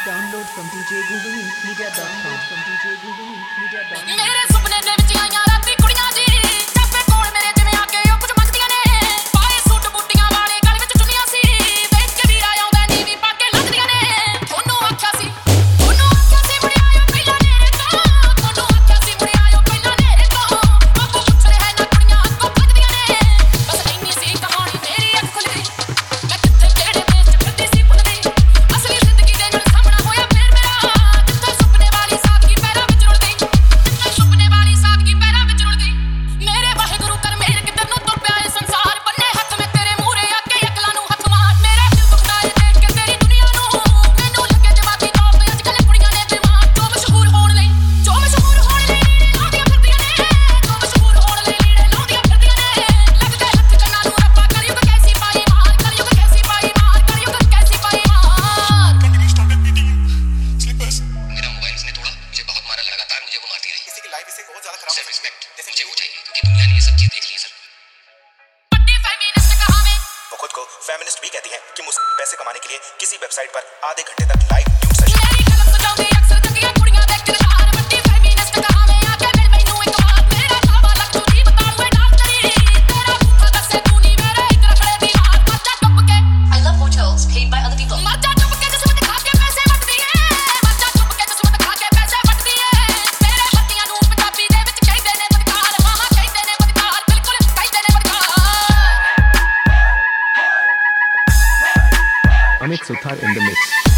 Download from djgooglemedia.com. ਮੇਰੇ ਸੁਪਨੇ ਦੇ ਵਿੱਚ ਆਈਆਂ ਰਾਤੀ ਕੁੜੀਆਂ ਜੀ ਚਾਪੇ ਕੋਲ ਮੇਰੇ ਜਿਵੇਂ ਆ ਕੇ ਉਹ ਕੁਝ ਮੰਗਦੀਆਂ ਨੇ ਪਾਏ ਸੂਟ ਬੂਟੀਆਂ ਵਾਲੇ ਗਲ ਵਿੱਚ ਚੁੰਨੀਆਂ ਸੀ ਵੇਚ ਕੇ ਵੀਰਾ ਆਉਂਦਾ ਨੀਵੀਂ ਪਾ ਕੇ ਲੱਗਦੀਆਂ ਨੇ ਤੁਹਾਨੂੰ ਆਖਿਆ ਸੀ ਮੁੜੇ ਆਇਓ ਪਹਿਲਾਂ ਨੇਰੇ ਤੋਂ ਤੁਹਾਨੂੰ ਆਖਿਆ ਸੀ ਮੁੜੇ ਆਇਓ ਪਹਿਲਾਂ ਨੇਰੇ ਤੋਂ ਬਾਪੂ ਪੁੱਛ ਰਿਹਾ ਨਾ ਕੁੜੀਆਂ ਅੱਗੋਂ ਭੱਜਦੀਆਂ ਨੇ ਬਸ ਇੰਨੀ ਸੀ ਕਹਾਣੀ ਮੇਰੀ ਅੱਖ ਖੁੱਲ ਗਈ ਮੈਂ ਕਿੱਥੇ ਕਿਹੜੇ ਦੇਸ਼ ਚ ਫਿਰਦੀ ਸੀ ਭੁੱਲ ਗਈ ਅਸਲੀ ਜ਼ਿੰਦਗੀ ਦੇ ਨਾਲ ਸਾਹਮਣਾ ਹੋਇਆ ਫਿਰ ਮੇਰਾ ਜਿੱਥੇ ਸੁਪਨੇ ਵਾਲੀ ਸਾਦਗੀ ਪੈਰਾਂ ਵਿੱਚ ਰੁਲ ਗਈ ਮੇਰੇ ਵਾਹਿਗੁਰੂ ਕਰ ਮੇਰ ਕਿੱਧਰ ਨੂੰ ਤੁਰ ਪਿਆ ਇਹ ਸੰਸਾਰ ਬੰਨੇ ਹੱਥ ਮੈਂ ਤੇਰੇ ਮੂਹਰੇ ਆ ਕੇ ਅਕਲਾਂ ਨੂੰ ਹੱਥ ਮਾਰ ਮੇਰਾ ਦਿਲ ਦੁਖਦਾ ਏ ਦੇਖ ਕੇ ਤੇਰੀ ਦੁਨੀਆ ਨੂੰ ਮੈਨੂੰ ਲੱਗੇ ਜਵਾਬੀ ਤੌਰ ਤੇ ਅੱਜ ਕੱਲ੍ਹ ਕੁੜੀਆਂ ਨੇ ਦਿਮਾਗ ਜੋ ਮਸ਼ਹੂਰ ਹੋਣ ਲਈ ਲਾਉਂਦੀਆਂ ਫਿਰਦੀਆਂ ਨੇ ਜੋ ਮਸ਼ਹੂਰ ਹੋਣ ਲਈ ਲੀੜੇ ਲਾਉਂਦੀਆਂ ਫਿਰਦੀਆਂ ਨੇ ਲੱਗਦੇ ਹੱਥ ਕੰਨਾਂ ਨੂੰ ਰੱਬਾ ਕਲਯੁਗ ਕੈਸੀ ਪਾਈ ਮਾਰ ਕਲਯੁਗ ਕੈਸੀ ਪਾਈ ਮਾਰ ਕਲਯੁਗ ਕੈਸੀ ਪਾਈ ਮਾਰ मेरा मोबाइल इसने तोड़ा मुझे बहुत मारा लगातार मुझे वो मारती रही किसी की लाइफ इससे बहुत ज्यादा खराब सेल्फ हो सकती है रिस्पेक्ट जैसे मुझे वो चाहिए क्योंकि दुनिया ने ये सब चीज देख ली है सर ਵੱਡੀ ਫੈਮਿनिस्ट ਕਹਾਵੇ वो खुद को फेमिनिस्ट भी कहती हैं कि मुझसे पैसे कमाने के लिए किसी वेबसाइट पर आधे घंटे तक लाइव न्यूड सेशन ਮੇਰੀ ਕਲਮ ਸਜਾਉਂਦੀ ਅਕਸਰ ਚੰਗੀਆਂ ਕੁੜੀਆਂ ਦੇ ਕਿਰਦਾਰ ਵੱਡੀ ਫੈਮਿनिस्ट ਕਹਾਵੇ ਆ ਕੇ ਮਿਲ ਮੈਨੂੰ ਇੱਕ ਵਾਰ ਮੇਰਾ ਖਾਵਾ ਲੱਗ ਤੂੰ ਜੀਵ ਤਾਲੂਏ ਨਾਲ ਤੇਰੀ ਤੇਰਾ ਭੁੱਖਾ ਦੱਸੇ ਤੂੰ ਨਹੀਂ ਮੇਰੇ ਇੱਕ ਰਖੜੇ ਦੀ ਹਾਰ ਮੱਚਾ ਚੁੱਪ ਕੇ I love hotels paid by other people. ਮੱਚਾ ਚੁੱਪ ਕੇ ਜਿਸਮਤ ਖਾ ਕੇ ਪੈਸੇ ਵੱਟਦੀ ਏ ਮੱਚਾ ਚੁੱਪ ਕੇ ਜਿਸਮਤ ਖਾ ਕੇ ਪੈਸੇ ਵੱਟਦੀ ਏ ਮੇਰੇ ਹੱਥੀਆਂ ਨੂੰ ਪੰਜਾਬੀ ਦੇ ਵਿੱਚ ਕਹਿੰਦੇ ਨੇ ਬਦਕਾਰ ਮਾਮਾ ਕਹਿੰਦੇ ਨੇ ਬਦਕਾਰ ਬਿਲਕੁਲ ਕਹਿੰਦੇ ਨੇ ਬਦਕਾਰ Amit Suthar in the mix.